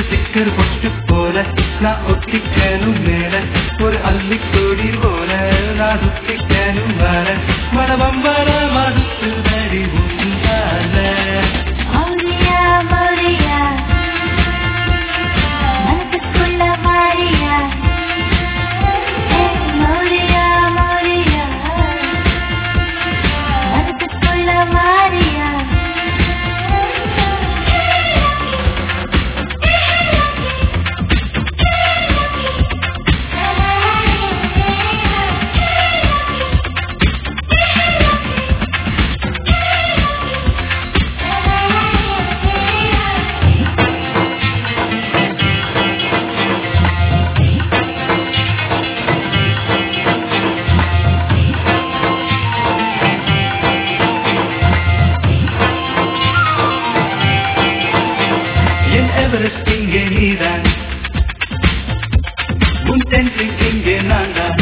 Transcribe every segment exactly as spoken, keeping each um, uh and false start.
sticker பொட்டு போல நான் ஒட்டிக்கணும் மேல ஒரு அள்ளி கொடி போல நான் சுத்திக்கணும் வர மனவம்பர மறுத்து தடி உண்டால மௌரியா மௌரியா மனசுக்குள்ள மாறியா மௌரியா மௌரியா மனசுக்குள்ள மாறியா எவரெஸ்ட் இங்கே நீதான் உன் டென்ஷன் இங்கே நான் தான்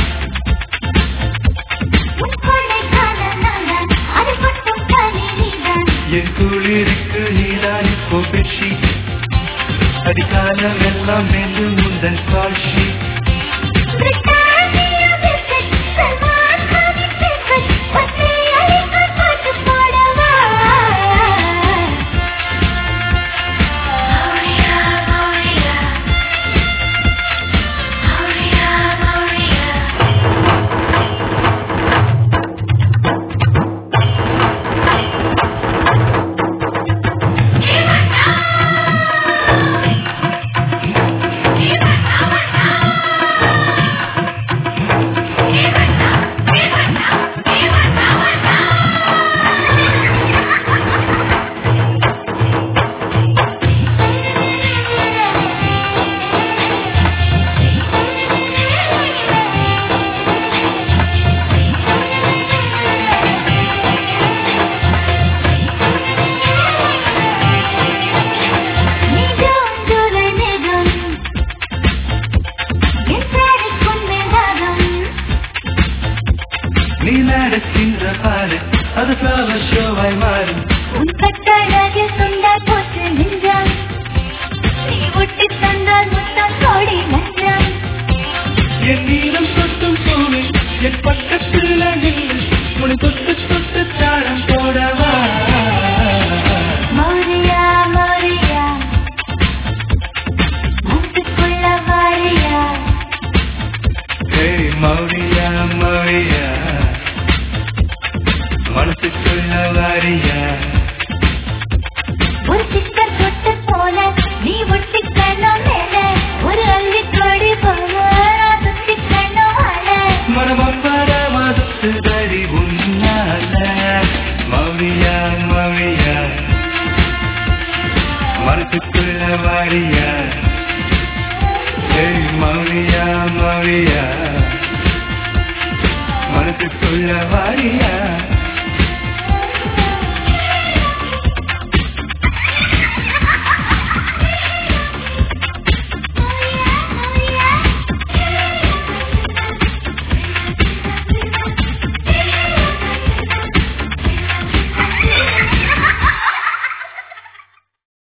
என் குளிருக்கு நீதான் இப்போ பெஷி அதிகாலம் எல்லாம் வேண்டும் முந்தன் காட்சி நீ நடக்கின்ற பாரு அது ஃப்ளவர் ஷோவாய் மாறும் உன் கட்டழகில் சுண்டா போட்டு நின்றான் நீ ஒட்டி தந்தால் முத்தம் கோடி நன்றான் என் நீளம் சொட்டும் பூமி என் பக்கத்தில் நின்று உன் தொட்டு தொட்டு தாழம் போடவா மௌரியா மௌரியா மனசுக்குள்ள மாறியா ஹே மௌரியா மௌரியா மனசுக்குள்ள வாரியா ஒரு சிக்கர் தொட்டு போல நீ ஒட்டிக்கணும் மேல ஒரு அள்ளி கொடி போல நான் சுத்திக்கணும் அல மனமம்பர மறுத்து தடி உன்னால மௌரியா மௌரியா மனசுக்குள்ள வாரியா ஹே மௌரியா மௌரியா மனசுக்குள்ள வாரியா